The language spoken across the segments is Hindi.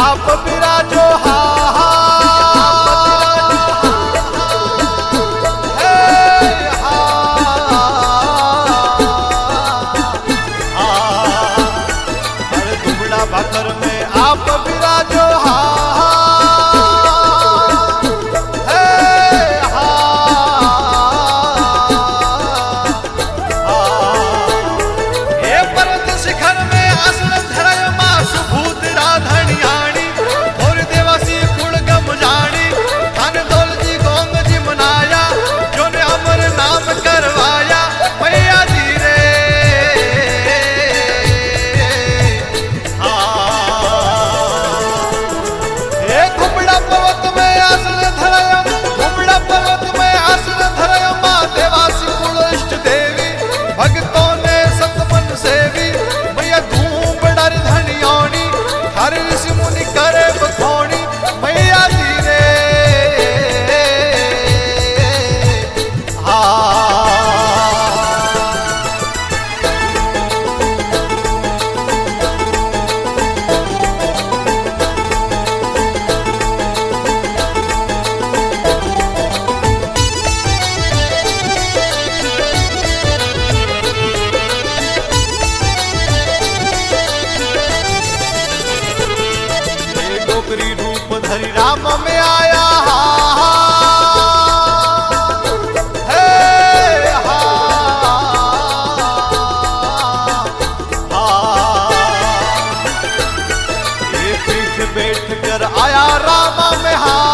आप विराजो हा भाकर में आप विराजो हा ये पर्वत शिखर में आसन धरय मां सुभूत राधनियाणी और देवासी कुल गम जानी धन दौल जी गोंग जी मनाया जो ने अमर नाम करवाया मैया जी रे पर्वत में आसन धरय मां देवासी कुल इष्ट देवी भक्तों ने सतमन सेवी मैया धूम डर धनियाणी हर ऋषि मुनि करे बखौनी मैया जी रे रूप धरि राम में आया ये पीठ बैठ कर आया राम में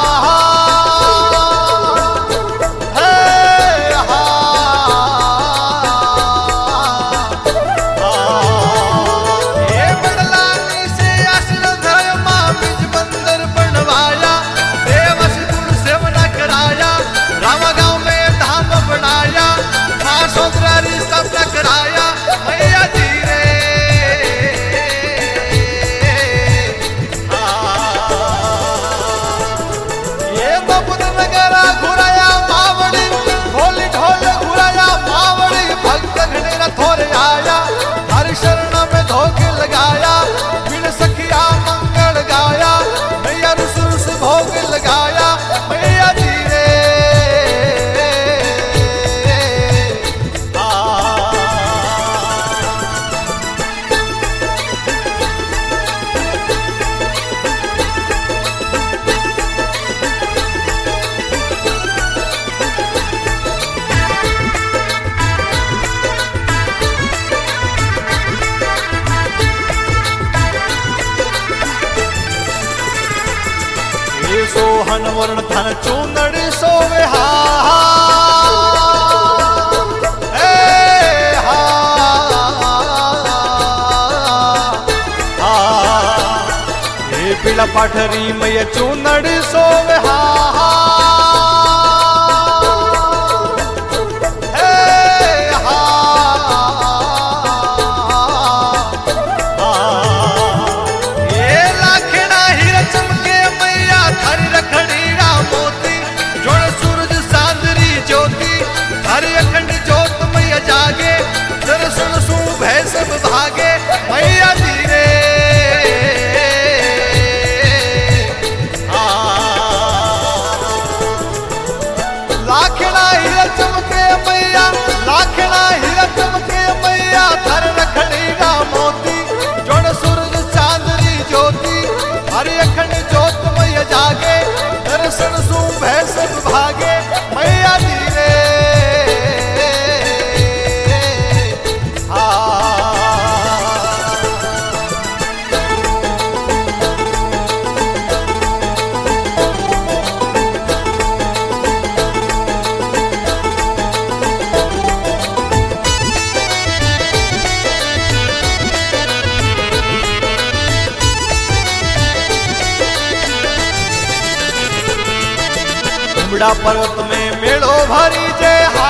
सोहन वर्ण धन चूनड़ सोवे ये पीला पाठरी मैया चूनड़ सोवे सब भागे मैया जी रे लाखना हीरा चमके मैया लाखना हीरा चमके मैया धर रखड़ी रा मोती जोड़ सूरज चांदनी ज्योति हरि अखंड ज्योत मैया जागे दर्शन सु भय सब भागे मैया जी रे उमड़ा पर्वत में मेड़ो भरी जय हा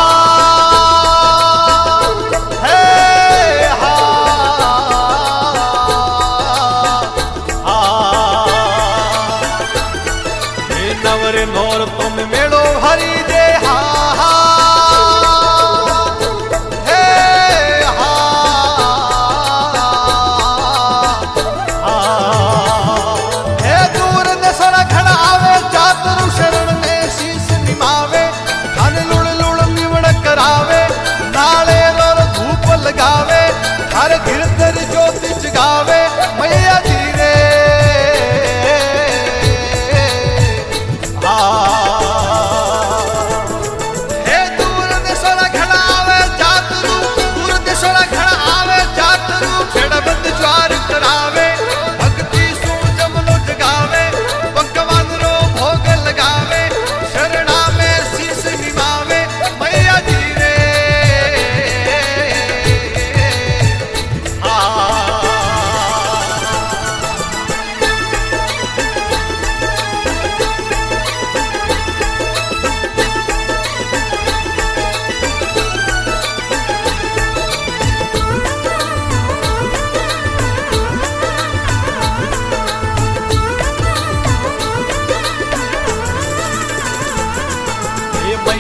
नवरे नौर तुम मेड़ो भरी जय हा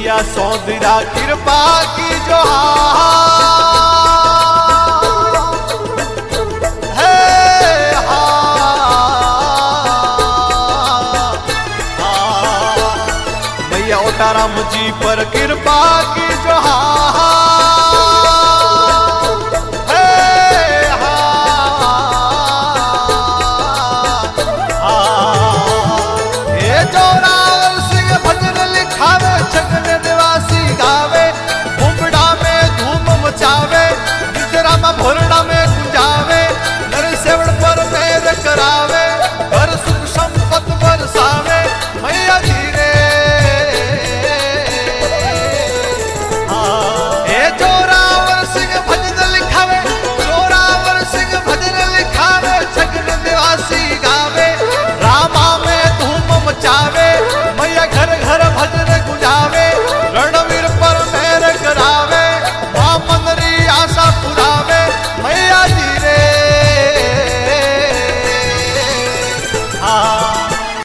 मैया सौंदरा कृपा की जो मैया ओटाराम जी पर कृपा की जो